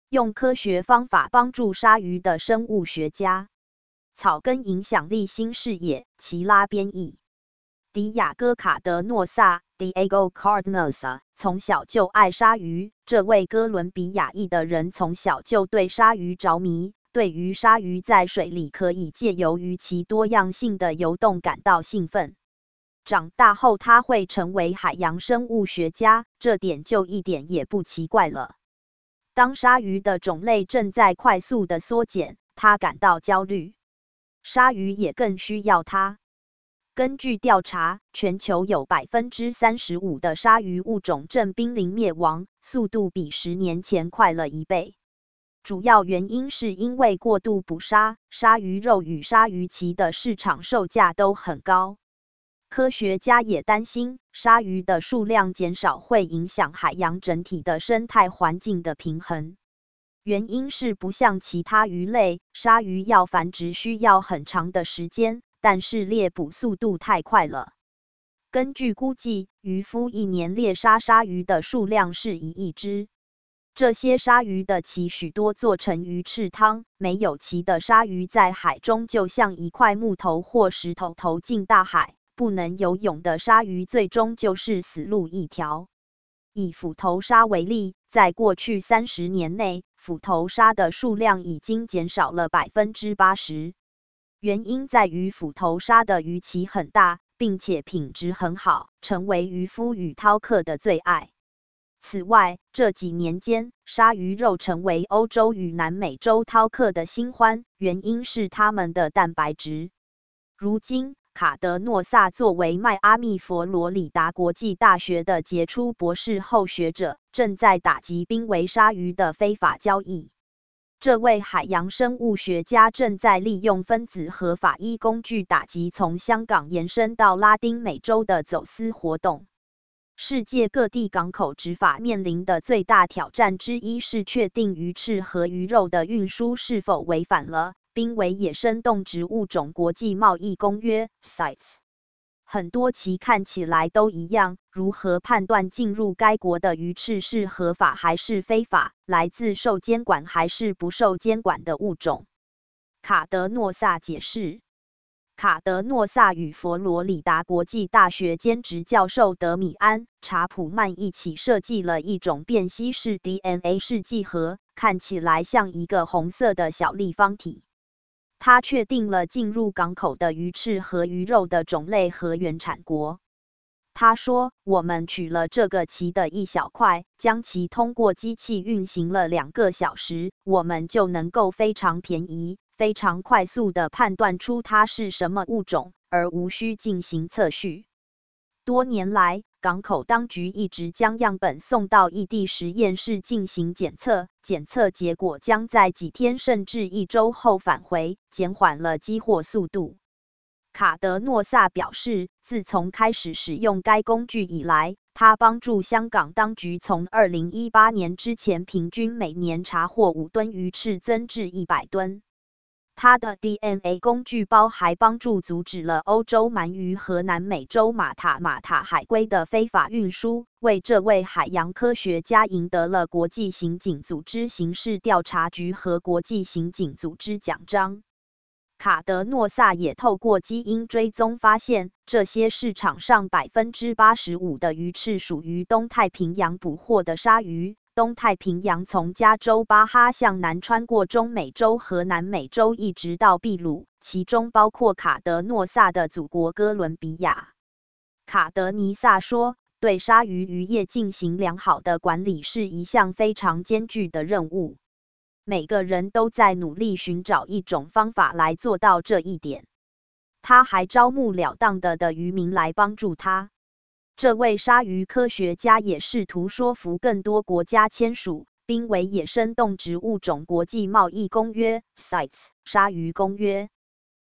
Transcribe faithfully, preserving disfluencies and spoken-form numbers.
用科学方法帮助鲨鱼的生物学家。草根影响力新视野，齐拉编译。迪亚哥·卡德诺萨 （Diego Cardonosa） 从小就爱鲨鱼，这位哥伦比亚裔的人从小就对鲨鱼着迷，对于鲨鱼在水里可以借由于其多样性的游动感到兴奋。长大后他会成为海洋生物学家，这点就一点也不奇怪了。当鲨鱼的种类正在快速的缩减，他感到焦虑。鲨鱼也更需要它。根据调查，全球有 百分之三十五 的鲨鱼物种正濒临灭亡，速度比十年前快了一倍。主要原因是因为过度捕杀，鲨鱼肉与鲨鱼鳍的市场售价都很高。科学家也担心，鲨鱼的数量减少会影响海洋整体的生态环境的平衡。原因是不像其他鱼类，鲨鱼要繁殖需要很长的时间，但是猎捕速度太快了。根据估计，渔夫一年猎杀鲨鱼的数量是一亿只。这些鲨鱼的鳍许多做成鱼翅汤，没有鳍的鲨鱼在海中就像一块木头或石头投进大海。不能游泳的鲨鱼最终就是死路一条。以斧头鲨为例，在过去三十年内，斧头鲨的数量已经减少了 百分之八十。原因在于斧头鲨的鱼鳍很大，并且品质很好，成为渔夫与饕客的最爱。此外，这几年间，鲨鱼肉成为欧洲与南美洲饕客的新欢，原因是它们的蛋白质。如今，卡德诺萨作为迈阿密佛罗里达国际大学的杰出博士后学者，正在打击濒危鲨鱼的非法交易。这位海洋生物学家正在利用分子和法医工具打击从香港延伸到拉丁美洲的走私活动。世界各地港口执法面临的最大挑战之一是确定鱼翅和鱼肉的运输是否违反了濒危野生动植物种国际贸易公约 C I T E S。 很多其看起来都一样，如何判断进入该国的鱼翅是合法还是非法，来自受监管还是不受监管的物种。卡德诺萨解释。卡德诺萨与佛罗里达国际大学兼职教授德米安·查普曼一起设计了一种便携式 D N A 试剂盒，看起来像一个红色的小立方体。他确定了进入港口的鱼翅和鱼肉的种类和原产国。他说，我们取了这个鳍的一小块，将其通过机器运行了两个小时，我们就能够非常便宜、非常快速地判断出它是什么物种，而无需进行测序。多年来，港口当局一直将样本送到异地实验室进行检测，检测结果将在几天甚至一周后返回，减缓了激活速度。卡德诺萨表示，自从开始使用该工具以来，他帮助香港当局从二零一八年之前平均每年查获五吨鱼翅增至一百吨。他的 D N A 工具包还帮助阻止了欧洲鳗鱼和南美洲马塔马塔海龟的非法运输，为这位海洋科学家赢得了国际刑警组织刑事调查局和国际刑警组织奖章。卡德诺萨也透过基因追踪发现，这些市场上 百分之八十五 的鱼翅属于东太平洋捕获的鲨鱼。东太平洋从加州巴哈向南穿过中美洲和南美洲一直到秘鲁，其中包括卡德诺萨的祖国哥伦比亚。卡德尼萨说，对鲨鱼渔业进行良好的管理是一项非常艰巨的任务。每个人都在努力寻找一种方法来做到这一点。他还招募了当的的渔民来帮助他。这位鲨鱼科学家也试图说服更多国家签署濒危野生动植物种国际贸易公约 C I T E S 鲨鱼公约。